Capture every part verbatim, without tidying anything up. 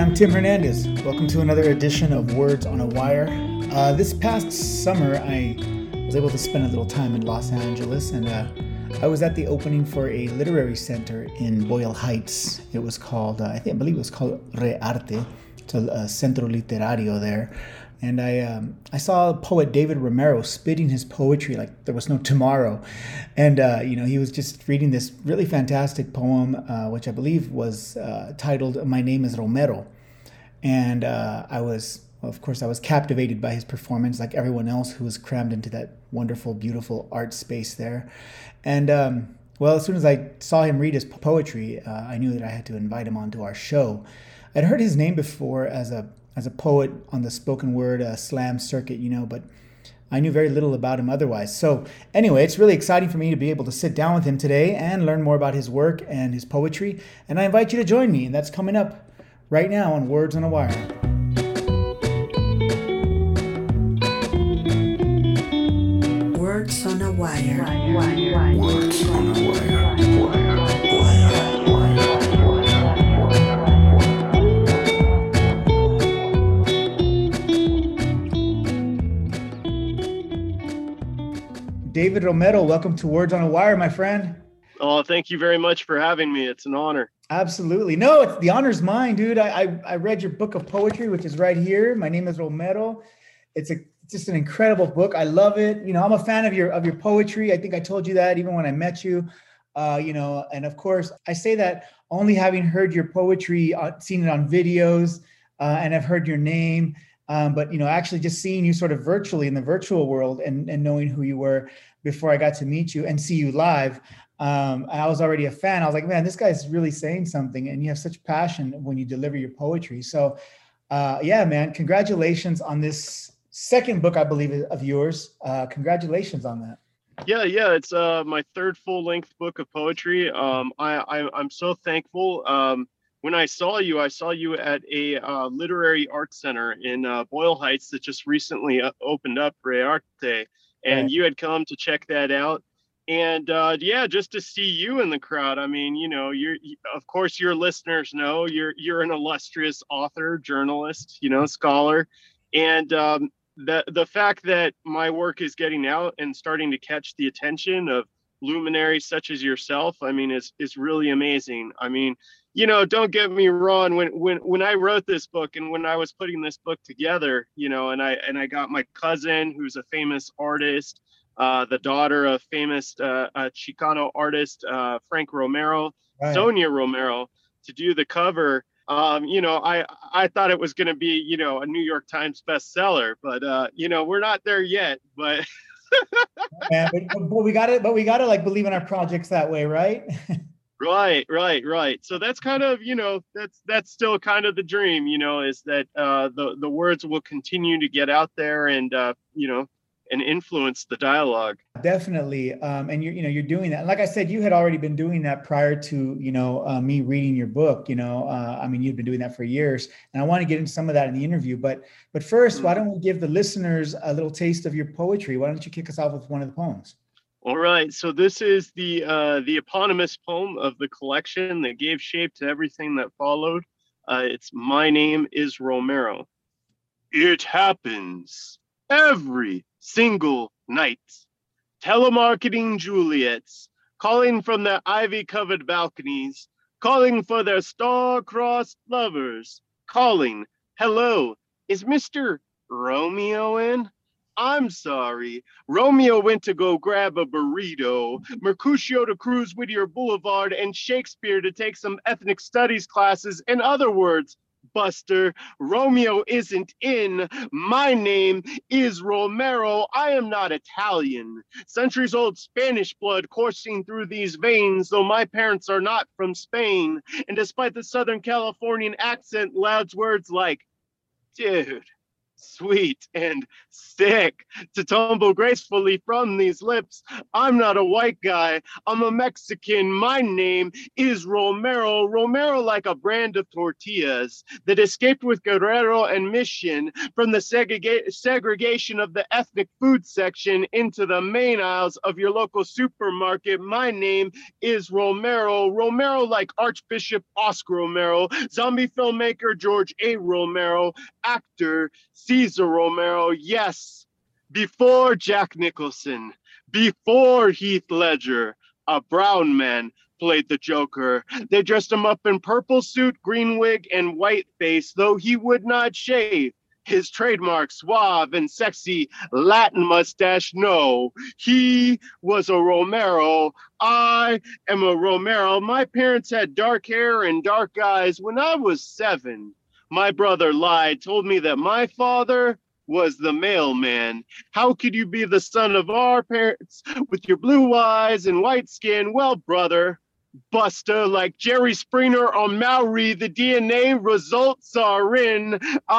I'm Tim Hernandez. Welcome to another edition of Words on a Wire. Uh, this past summer, I was able to spend a little time in Los Angeles, and uh, I was at the opening for a literary center in Boyle Heights. It was called, uh, I think, I believe it was called Rearte. It's a, a centro literario there. And I um, I saw poet David Romero spitting his poetry like there was no tomorrow. And, uh, you know, he was just reading this really fantastic poem, uh, which I believe was uh, titled My Name is Romero. And uh, I was, well, of course, I was captivated by his performance like everyone else who was crammed into that wonderful, beautiful art space there. And, um, well, as soon as I saw him read his poetry, uh, I knew that I had to invite him onto our show. I'd heard his name before as a as a poet on the spoken word uh, slam circuit, you know, but I knew very little about him otherwise. So anyway, it's really exciting for me to be able to sit down with him today and learn more about his work and his poetry. And I invite you to join me, and that's coming up right now on Words on a Wire. Words on a Wire. Words on a Wire. David Romero, welcome to Words on a Wire, my friend. Oh, thank you very much for having me. It's an honor. Absolutely. No, it's the honor's mine, dude. I, I I read your book of poetry, which is right here. My Name is Romero. It's a just an incredible book. I love it. You know, I'm a fan of your of your poetry. I think I told you that even when I met you. Uh, you know, and of course, I say that only having heard your poetry, uh, seen it on videos, uh, and I've heard your name. Um, but, you know, actually just seeing you sort of virtually in the virtual world and, and knowing who you were before I got to meet you and see you live, um, I was already a fan. I was like, man, this guy's really saying something. And you have such passion when you deliver your poetry. So, uh, yeah, man, congratulations on this second book, I believe, of yours. Uh, congratulations on that. Yeah, yeah, it's uh, my third full-length book of poetry. Um, I, I, I'm so thankful. Um, When I saw you, I saw you at a uh, literary art center in uh, Boyle Heights that just recently uh, opened up, Rearte, and Right. you had come to check that out. And uh, yeah, just to see you in the crowd. I mean, you know, you're, of course, your listeners know you're you're an illustrious author, journalist, you know, scholar, and um, the the fact that my work is getting out and starting to catch the attention of luminaries such as yourself, I mean, is is really amazing. I mean, you know, don't get me wrong. When when when I wrote this book and when I was putting this book together, you know, and I and I got my cousin, who's a famous artist, uh, the daughter of famous uh, uh, Chicano artist uh, Frank Romero, Right. Sonia Romero, to do the cover. Um, you know, I I thought it was going to be, you know, a New York Times bestseller, but uh, you know, we're not there yet. But Man, but, but we got it. But we got to like believe in our projects that way, right? Right, right, right. So that's kind of, you know, that's that's still kind of the dream, you know, is that uh, the the words will continue to get out there and, uh, you know, and influence the dialogue. Definitely. Um, and you're, you know, you're doing that. And like I said, you had already been doing that prior to, you know, uh, me reading your book, you know, uh, I mean, you've been doing that for years, and I want to get into some of that in the interview, but, but first, mm-hmm. Why don't we give the listeners a little taste of your poetry? Why don't you kick us off with one of the poems? All right. So this is the uh, the eponymous poem of the collection that gave shape to everything that followed. Uh, it's My Name is Romero. It happens every single night. Telemarketing Juliets, calling from their ivy-covered balconies, calling for their star-crossed lovers, calling, hello, is Mister Romeo in? I'm sorry. Romeo went to go grab a burrito, Mercutio to cruise Whittier Boulevard, and Shakespeare to take some ethnic studies classes. In other words, Buster, Romeo isn't in. My name is Romero. I am not Italian. Centuries-old Spanish blood coursing through these veins, though my parents are not from Spain. And despite the Southern Californian accent, louds words like, dude, sweet and sick to tumble gracefully from these lips. I'm not a white guy. I'm a Mexican. My name is Romero. Romero, like a brand of tortillas that escaped with Guerrero and Mission from the segrega- segregation of the ethnic food section into the main aisles of your local supermarket. My name is Romero. Romero, like Archbishop Oscar Romero, zombie filmmaker George A. Romero, actor Cesar Romero. Yes, before Jack Nicholson, before Heath Ledger, a brown man played the Joker. They dressed him up in purple suit, green wig, and white face, though he would not shave his trademark suave and sexy Latin mustache. No, he was a Romero. I am a Romero. My parents had dark hair and dark eyes. When I was seven, my brother lied, told me that my father was the mailman. How could you be the son of our parents with your blue eyes and white skin? Well, brother, Buster, like Jerry Springer on Maori, the D N A results are in.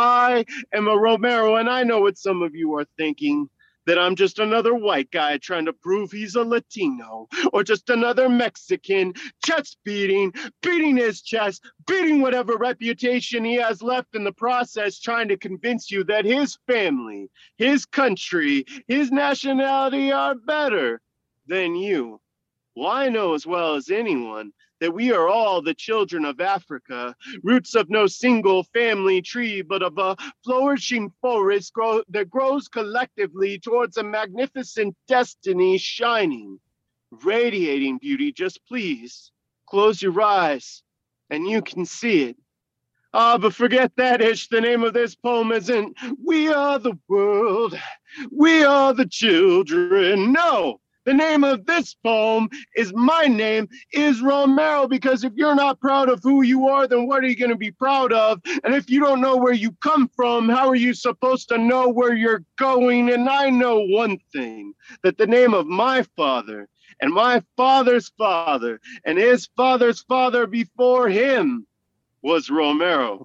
I am a Romero, and I know what some of you are thinking, that I'm just another white guy trying to prove he's a Latino, or just another Mexican chest beating, beating his chest, beating whatever reputation he has left in the process, trying to convince you that his family, his country, his nationality are better than you. Well, I know as well as anyone that we are all the children of Africa, roots of no single family tree, but of a flourishing forest grow, that grows collectively towards a magnificent destiny, shining, radiating beauty. Just please close your eyes and you can see it. Ah, but forget that, Ish. The name of this poem isn't "We Are the World, We Are the Children." No, the name of this poem is "My Name is Romero," because if you're not proud of who you are, then what are you going to be proud of? And if you don't know where you come from, how are you supposed to know where you're going? And I know one thing, that the name of my father and my father's father and his father's father before him was Romero.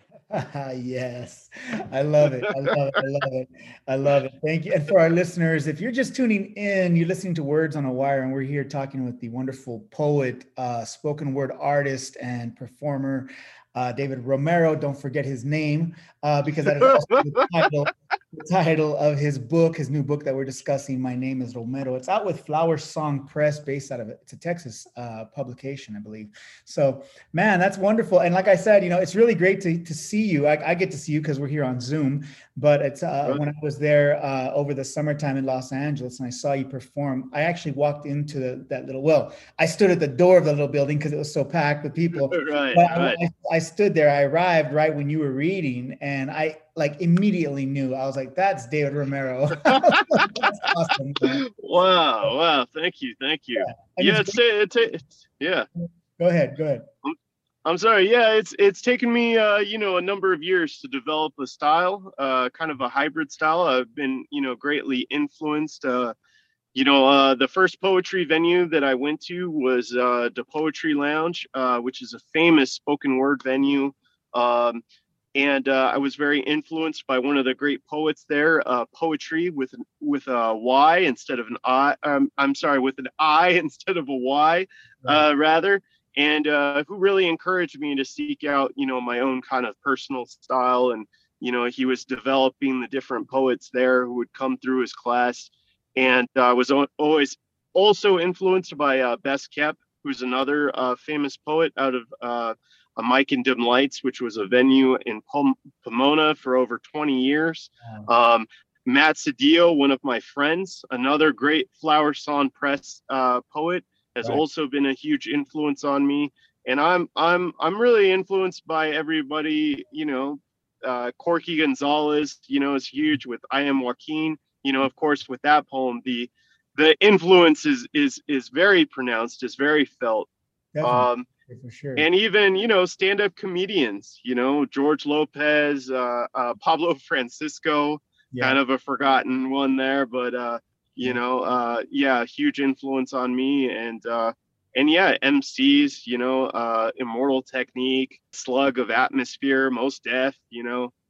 Yes, I love it. I love it. I love it. I love it. Thank you. And for our listeners, if you're just tuning in, you're listening to Words on a Wire, and we're here talking with the wonderful poet, uh, spoken word artist, and performer, uh, David Romero. Don't forget his name, uh, because that is also the title, the title of his book, his new book that we're discussing. My Name is Romero. It's out with Flower Song Press, based out of it. It's a Texas uh, publication, I believe. So, man, that's wonderful. And like I said, you know, it's really great to, to see you. I, I get to see you because we're here on Zoom, but it's uh, when I was there uh, over the summertime in Los Angeles and I saw you perform, I actually walked into the, that little, well, I stood at the door of the little building because it was so packed with people. Right, but right. I, I stood there, I arrived right when you were reading, and I like immediately knew. I was like, that's David Romero. That's awesome, man. Wow, wow. Thank you, thank you. Yeah. And Yeah, it's it's, it's, it's yeah. Go ahead, go ahead. I'm, I'm sorry. Yeah, it's it's taken me uh, you know, a number of years to develop a style, uh, kind of a hybrid style. I've been, you know, greatly influenced. Uh, you know, uh, the first poetry venue that I went to was uh, the Poetry Lounge, uh, which is a famous spoken word venue. Um, and uh, I was very influenced by one of the great poets there, uh, poetry with with a Y instead of an I. Um, I'm sorry, with an I instead of a Y, uh, rather, and uh, who really encouraged me to seek out, you know, my own kind of personal style. And you know, he was developing the different poets there who would come through his class, and I uh, was always also influenced by uh, Best Kept, who's another uh, famous poet out of uh, a Mike and Dim Lights, which was a venue in Pomona for over twenty years. Wow. Um, Matt Cedillo, one of my friends, another great Flower Song Press uh, poet, has right. also been a huge influence on me. And I'm I'm I'm really influenced by everybody. You know, uh, Corky Gonzalez, you know, is huge with I Am Joaquin. You know, of course, with that poem, the the influence is is is very pronounced, is very felt. Definitely. Um, For sure. And even, you know, stand-up comedians, you know, George Lopez, uh, uh, Pablo Francisco, yeah. kind of a forgotten one there, but, uh, you yeah. know, uh, yeah, huge influence on me. And, uh, and yeah, M Cs, you know, uh, Immortal Technique, Slug of Atmosphere, Most Def, you know,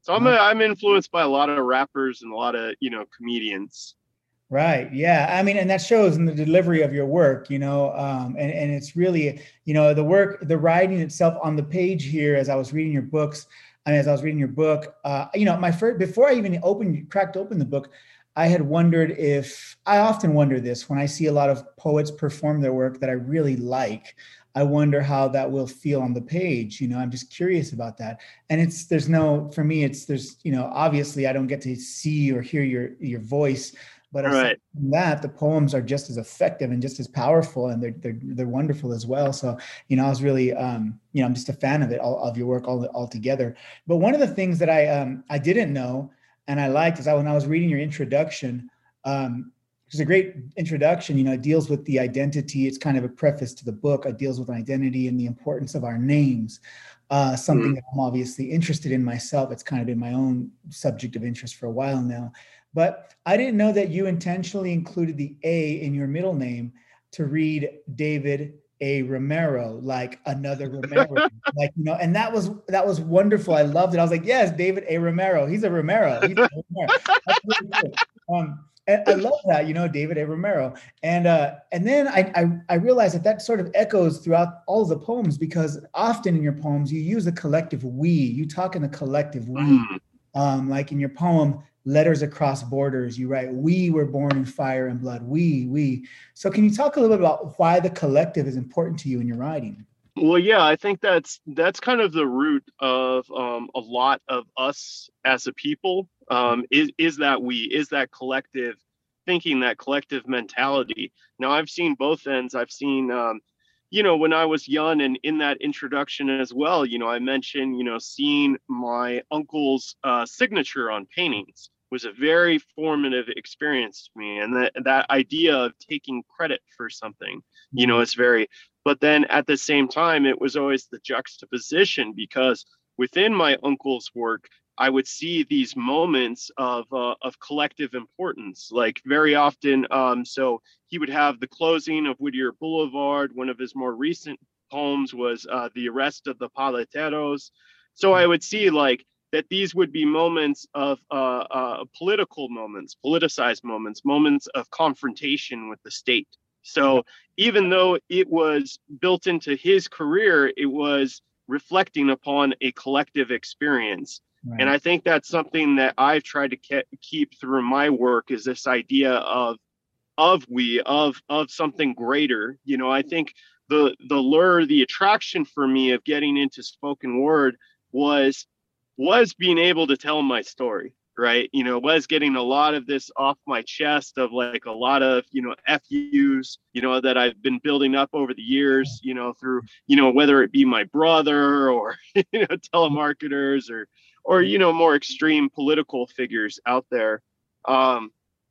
So I'm a, I'm influenced by a lot of rappers and a lot of, you know, comedians. Right. Yeah. I mean, and that shows in the delivery of your work, you know, um, and, and it's really, you know, the work, the writing itself on the page here, as I was reading your books, and as I was reading your book, uh, you know, my first, before I even opened, cracked open the book, I had wondered if, I often wonder this when I see a lot of poets perform their work that I really like. I wonder how that will feel on the page. You know, I'm just curious about that. And it's, there's no, for me, it's, there's, you know, obviously I don't get to see or hear your, your voice. But aside Right. from that, the poems are just as effective and just as powerful, and they're they're, they're wonderful as well. So, you know, I was really, um, you know, I'm just a fan of it, all of your work all altogether. But one of the things that I um, I didn't know and I liked is I, when I was reading your introduction, um, which is a great introduction. You know, it deals with the identity. It's kind of a preface to the book. It deals with identity and the importance of our names. Uh, something Mm. that I'm obviously interested in myself. It's kind of been my own subject of interest for a while now. But I didn't know that you intentionally included the A in your middle name to read David A. Romero, like another Romero, like, you know, and that was, that was wonderful. I loved it. I was like, yes, David A. Romero. He's a Romero. He's a Romero. That's really cool. Um, and I love that, you know, David A. Romero. And uh, and then I, I I realized that that sort of echoes throughout all of the poems, because often in your poems you use a collective we. You talk in the collective we. Mm. Um, like in your poem, Letters Across Borders, you write, we were born in fire and blood, we, we. So can you talk a little bit about why the collective is important to you in your writing? Well, yeah, I think that's that's kind of the root of um, a lot of us as a people. Um, is is that we is that collective thinking, that collective mentality. Now, I've seen both ends. I've seen, um, you know, when I was young, and in that introduction as well, you know, I mentioned, you know, seeing my uncle's uh, signature on paintings was a very formative experience to me, and that that idea of taking credit for something, you know, is very. But then at the same time, it was always the juxtaposition, because within my uncle's work, I would see these moments of uh, of collective importance, like very often. Um, so he would have the closing of Whittier Boulevard. One of his more recent poems was uh, the arrest of the Paleteros. So I would see like that these would be moments of uh, uh, political moments, politicized moments, moments of confrontation with the state. So even though it was built into his career, it was reflecting upon a collective experience. Right. And I think that's something that I've tried to ke- keep through my work, is this idea of of we of of something greater. You know, I think the the lure, the attraction for me of getting into spoken word was was being able to tell my story, right? You know, was getting a lot of this off my chest, of like a lot of, you know, F U's, you know, that I've been building up over the years, you know, through, you know, whether it be my brother or, you know, telemarketers or, or, you know, more extreme political figures out there. Um,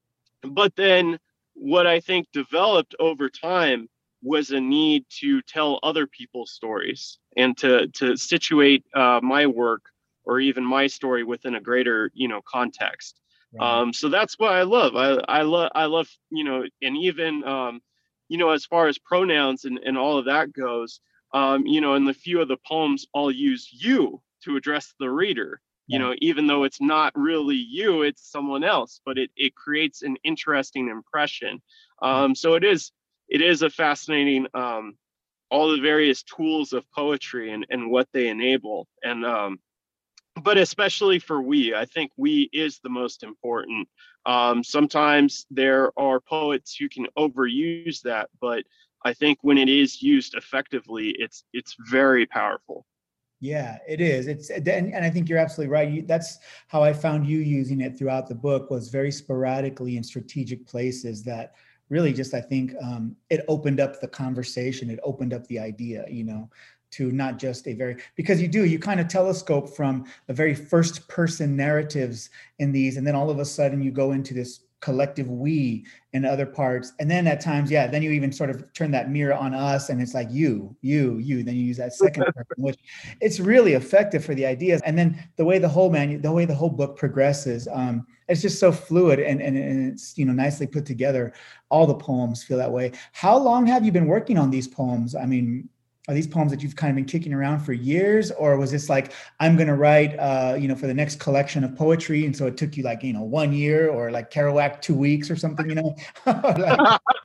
but then what I think developed over time was a need to tell other people's stories, and to, to situate uh, my work, or even my story, within a greater, you know, context. Right. Um, so that's what I love. I, I love, I love, you know, and even, um, you know, as far as pronouns and, and all of that goes, um, you know, in the few of the poems, I'll use you to address the reader, you Yeah. know, even though it's not really you, it's someone else, but it, it creates an interesting impression. Um, so it is, it is a fascinating, um, all the various tools of poetry and, and what they enable. And, um, but especially for we, I think we is the most important. Um, sometimes there are poets who can overuse that, but I think when it is used effectively, it's it's very powerful. Yeah, it is. It's and, and I think you're absolutely right. You, that's how I found you using it throughout the book, was very sporadically in strategic places that really just, I think, um, it opened up the conversation. It opened up the idea, you know, to not just a very, because you do, you kind of telescope from the very first person narratives in these, and then all of a sudden you go into this collective we in other parts. And then at times, yeah, then you even sort of turn that mirror on us, and it's like you, you, you, then you use that second person, which it's really effective for the ideas. And then the way the whole man, the way the whole book progresses, um, it's just so fluid, and, and, and it's, you know, nicely put together. All the poems feel that way. How long have you been working on these poems? I mean, Are these poems that you've kind of been kicking around for years, or was this like, I'm going to write, uh, you know, for the next collection of poetry, and so it took you like, you know, one year, or like Kerouac two weeks or something, you know? Like,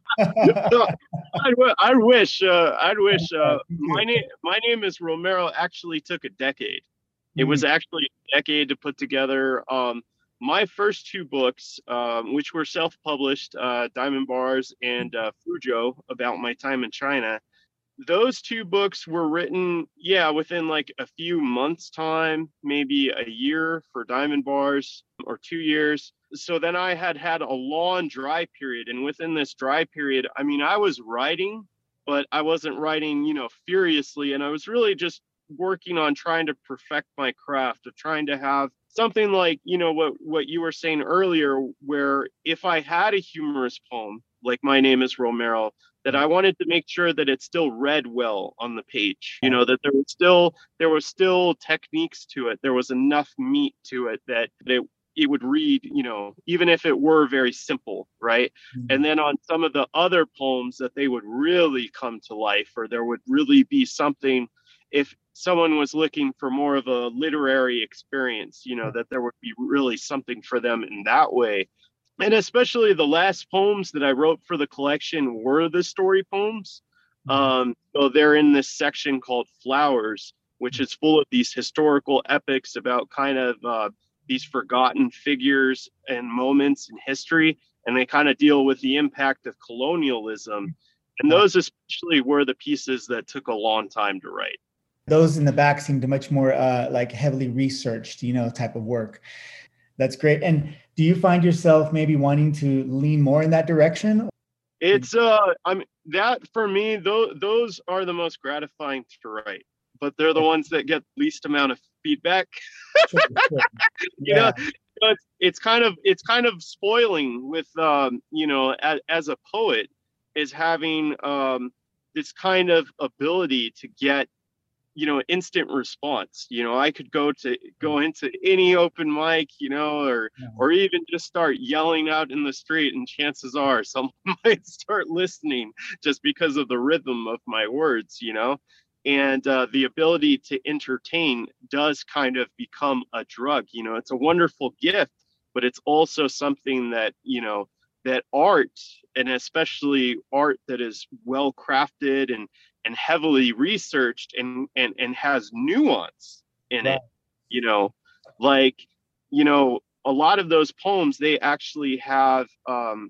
So I, w- I wish uh, I'd wish yeah, uh, me my too. name my name is Romero actually took a decade. It Mm, was actually a decade to put together. Um, my first two books, um, which were self-published, uh, Diamond Bars and uh, Fujo, about my time in China, those two books were written, yeah, within like a few months' time, maybe a year for Diamond Bars or two years. So then I had had a long dry period. And within this dry period, I mean, I was writing, but I wasn't writing, you know, furiously. And I was really just working on trying to perfect my craft of trying to have something like, you know, what, what you were saying earlier, where if I had a humorous poem, like My Name is Romero, that I wanted to make sure that it still read well on the page. You right. know, that there was still there was still techniques to it. There was enough meat to it that, that it it would read, you know, even if it were very simple, right? And Mm, then on some of the other poems that they would really come to life, or there would really be something, if someone was looking for more of a literary experience, you know, right. that there would be really something for them in that way. And especially the last poems that I wrote for the collection were the story poems. Mhm, Um, so they're in this section called Flowers, which is full of these historical epics about kind of uh, these forgotten figures and moments in history. And they kind of deal with the impact of colonialism. And right. those especially were the pieces that took a long time to write. Those in the back seemed much more uh, like heavily researched, you know, type of work. That's great. And do you find yourself maybe wanting to lean more in that direction? It's uh I mean that for me, those those are the most gratifying to write, but they're the ones that get least amount of feedback. Sure, sure. You know, Yeah, it's, it's kind of it's kind of spoiling with um, you know, as, as a poet, is having um this kind of ability to get, you know, instant response. You know, I could go to go into any open mic, you know, or yeah, or even just start yelling out in the street, and chances are someone might start listening just because of the rhythm of my words, you know. And uh, the ability to entertain does kind of become a drug. You know, it's a wonderful gift, but it's also something that, you know, that art, and especially art that is well crafted and and heavily researched, and and and has nuance in right. it, you know, like, you know, a lot of those poems, they actually have um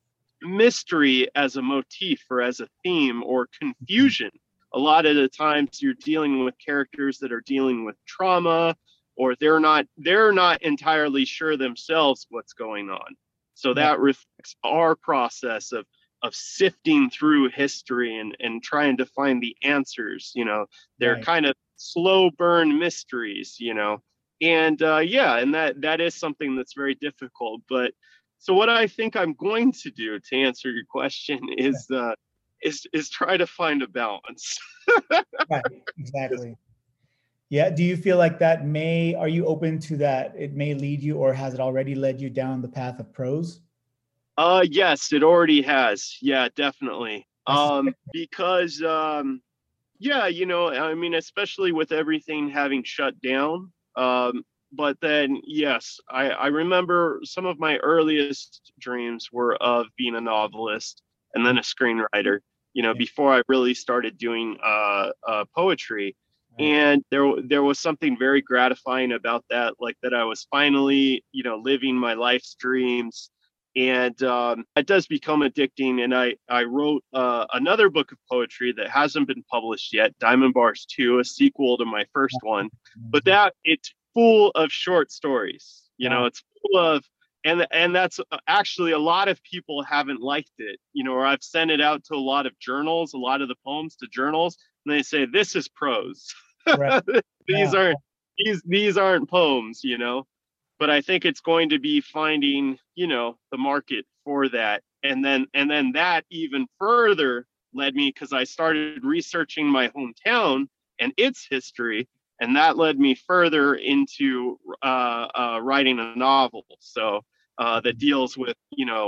mystery as a motif or as a theme, or Mhm. confusion. A lot of the times you're dealing with characters that are dealing with trauma, or they're not they're not entirely sure themselves what's going on. So Right, that reflects our process of of sifting through history, and and trying to find the answers. You know, they're right. kind of slow burn mysteries, you know. And uh, yeah, and that that is something that's very difficult. But so what I think I'm going to do to answer your question is uh, is is try to find a balance. Right, exactly. Yeah. Do you feel like that may, are you open to that? It may lead you, or has it already led you down the path of prose? Uh, yes, it already has. Yeah, definitely. I Um, suspect. because um, yeah, you know, I mean, especially with everything having shut down. Um, but then, yes, I, I remember some of my earliest dreams were of being a novelist and then a screenwriter, you know, Yeah, before I really started doing uh, uh, poetry. right. And there, there was something very gratifying about that, like that I was finally, you know, living my life's dreams. And um, it does become addicting. And I, I wrote uh, another book of poetry that hasn't been published yet, Diamond Bars two, a sequel to my first one. But Amazing. that it's full of short stories. You know, Wow. it's full of, and and that's uh, actually, a lot of people haven't liked it. You know, or I've sent it out to a lot of journals, a lot of the poems to journals, and they say this is prose. Right. these Yeah. aren't these these aren't poems. You know, but I think it's going to be finding, you know, the market for that. And then and then that even further led me, because I started researching my hometown and its history, and that led me further into uh, uh, writing a novel. So uh, that deals with, you know,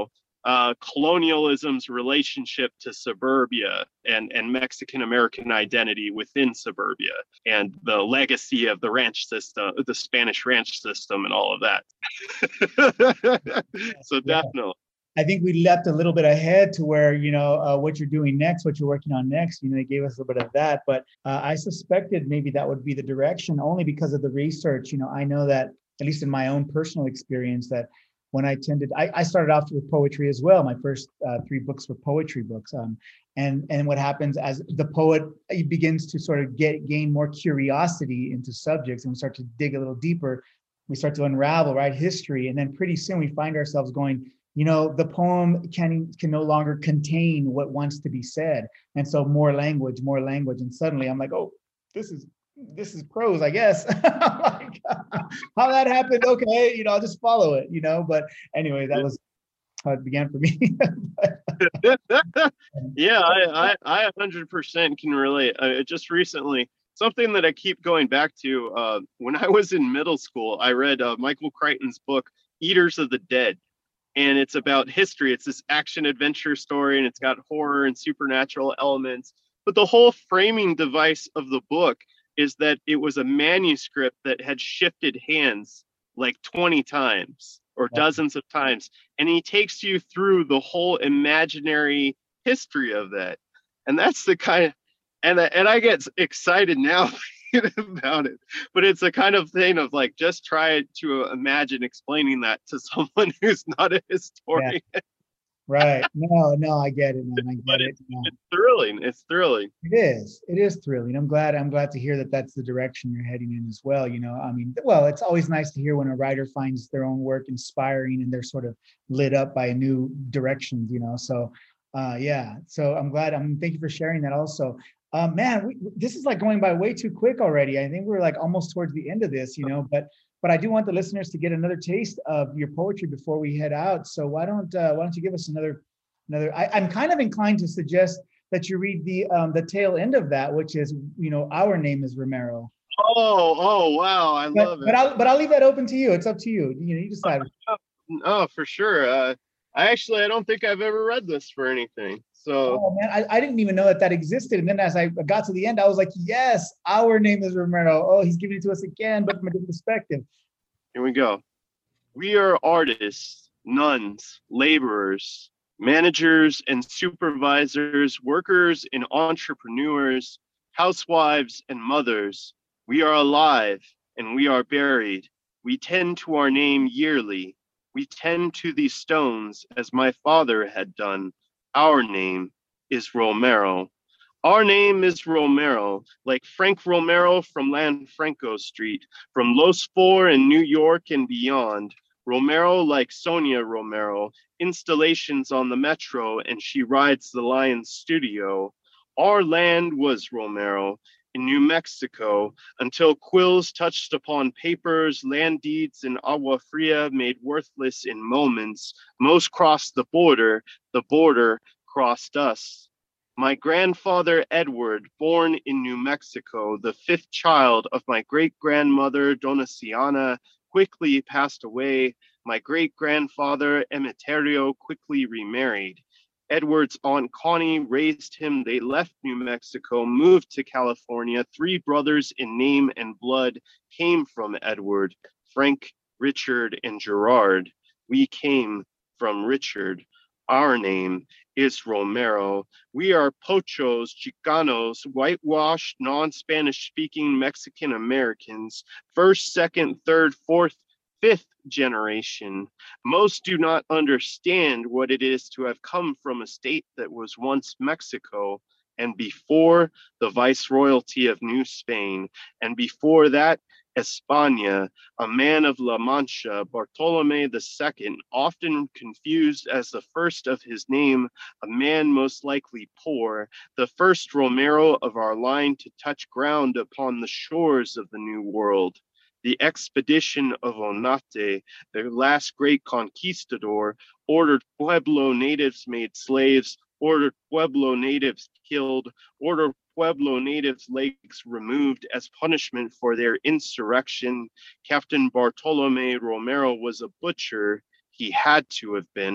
uh, colonialism's relationship to suburbia and, and Mexican American identity within suburbia, and the legacy of the ranch system, the Spanish ranch system, and all of that. So Yeah. definitely. I think we leapt a little bit ahead to where, you know, uh, what you're doing next, what you're working on next, you know, they gave us a little bit of that, but uh, I suspected maybe that would be the direction only because of the research. You know, I know that, at least in my own personal experience, that when I tended, I, I started off with poetry as well. My first uh, three books were poetry books. Um, and, and what happens as the poet he begins to sort of get gain more curiosity into subjects, and we start to dig a little deeper, we start to unravel, right, history. And then pretty soon we find ourselves going, you know, the poem can can no longer contain what wants to be said. And so more language, more language. And suddenly I'm like, oh, this is this is prose, I guess. Like, how that happened, okay, you know, I'll just follow it, you know. But anyway, that was how it began for me. Yeah, I, I, I one hundred percent can relate. Uh, just recently, something that I keep going back to, uh, when I was in middle school, I read uh, Michael Crichton's book, Eaters of the Dead. And it's about history. It's this action adventure story, and it's got horror and supernatural elements. But the whole framing device of the book is that it was a manuscript that had shifted hands like twenty times or dozens of times. And he takes you through the whole imaginary history of that. And that's the kind of, and, and I get excited now about it, but it's a kind of thing of like, just try to imagine explaining that to someone who's not a historian. Yeah. Right. No, no, I get it, man. I get But it. it's, No. it's thrilling. It's thrilling. It is. It is thrilling. I'm glad. I'm glad to hear that that's the direction you're heading in as well. You know, I mean, well, it's always nice to hear when a writer finds their own work inspiring and they're sort of lit up by new directions. You know, so uh, yeah. So I'm glad. I'm. Thank you for sharing that. Also, uh, man, we, this is like going by way too quick already. I think we're like almost towards the end of this. You know, but but I do want the listeners to get another taste of your poetry before we head out. So why don't uh, why don't you give us another another? I, I'm kind of inclined to suggest that you read the um, the tail end of that, which is, you know, our name is Romero. Oh, oh, wow. I But love it. but I'll but I'll leave that open to you. It's up to you. You know, you decide. Oh, for sure. Uh, I actually, I don't think I've ever read this for anything. So, Oh man, I, I didn't even know that that existed. And then as I got to the end, I was like, yes, our name is Romero. Oh, he's giving it to us again, but from a different perspective. here we go. We are artists, nuns, laborers, managers and supervisors, workers and entrepreneurs, housewives and mothers. We are alive and we are buried. We tend to our name yearly. We tend to these stones as my father had done. Our name is Romero. Our name is Romero, like Frank Romero from Lanfranco Street, from Los Four in New York and beyond. Romero like Sonia Romero, installations on the metro, and she rides the Lion Studio. Our land was Romero in New Mexico until quills touched upon papers, land deeds in Agua Fria made worthless in moments. Most crossed the border, the border crossed us. My grandfather Edward, born in New Mexico, the fifth child of my great-grandmother Donaciana, quickly passed away. My great-grandfather Emeterio quickly remarried. Edward's Aunt Connie raised him. They left New Mexico, moved to California. Three brothers in name and blood came from Edward: Frank, Richard, and Gerard. We came from Richard. Our name is Romero. We are Pochos, Chicanos, whitewashed, non-Spanish speaking Mexican Americans, first, second, third, fourth, fifth generation. Most do not understand what it is to have come from a state that was once Mexico, and before the viceroyalty of New Spain, and before that, España, a man of La Mancha, Bartolome the Second, often confused as the first of his name, a man most likely poor, the first Romero of our line to touch ground upon the shores of the New World. The expedition of Onate, their last great conquistador, ordered Pueblo natives made slaves, ordered Pueblo natives killed, ordered Pueblo natives' legs removed as punishment for their insurrection. Captain Bartolome Romero was a butcher. He had to have been.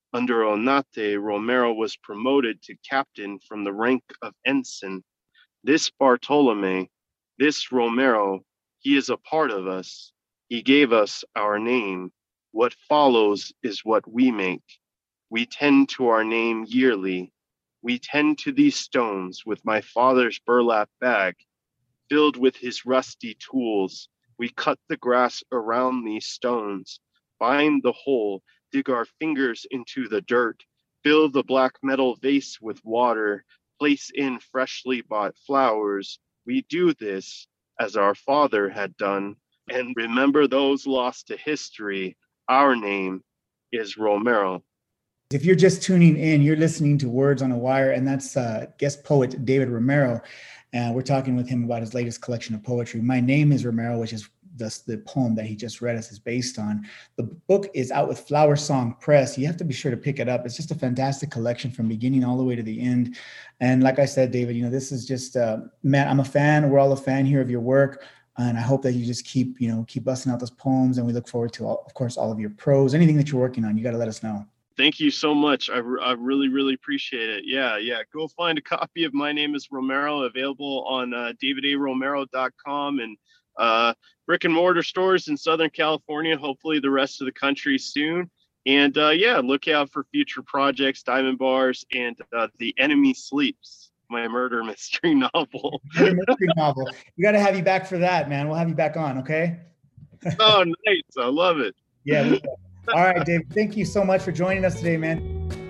Under Onate, Romero was promoted to captain from the rank of ensign. This Bartolome, this Romero, he is a part of us. He gave us our name. What follows is what we make. We tend to our name yearly. We tend to these stones with my father's burlap bag, filled with his rusty tools. We cut the grass around these stones, find the hole, dig our fingers into the dirt, fill the black metal vase with water, place in freshly bought flowers. We do this as our father had done, and remember those lost to history. Our name is Romero. If you're just tuning in, you're listening to Words on a Wire, and that's uh, guest poet David Romero. And uh, we're talking with him about his latest collection of poetry. My Name is Romero, which is the, the poem that he just read us is based on. The book is out with Flower Song Press. You have to be sure to pick it up. It's just a fantastic collection from beginning all the way to the end. And like I said, David, you know, this is just, uh, man, I'm a fan. We're all a fan here of your work. And I hope that you just keep, you know, keep busting out those poems. And we look forward to, all, of course, all of your prose, anything that you're working on. You got to let us know. Thank you so much. I, I really, really appreciate it. Yeah, yeah. Go find a copy of My Name is Romero, available on uh, david a romero dot com and uh, brick and mortar stores in Southern California, hopefully the rest of the country soon. And uh, yeah, look out for future projects, Diamond Bars, and uh, The Enemy Sleeps, my murder mystery novel. Murder mystery novel. We got to have you back for that, man. We'll have you back on, okay? Oh, nice. I love it. Yeah. We will. All right, Dave, thank you so much for joining us today, man.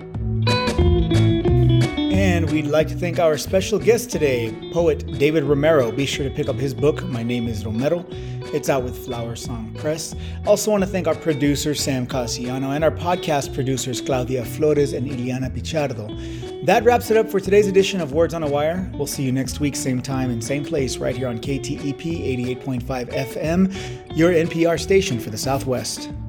And we'd like to thank our special guest today, poet David Romero. Be sure to pick up his book, My Name is Romero. It's out with Flower Song Press. Also want to thank our producer, Sam Casiano, and our podcast producers, Claudia Flores and Iliana Pichardo. That wraps it up for today's edition of Words on a Wire. We'll see you next week, same time and same place, right here on K T E P eighty-eight point five F M, your N P R station for the Southwest.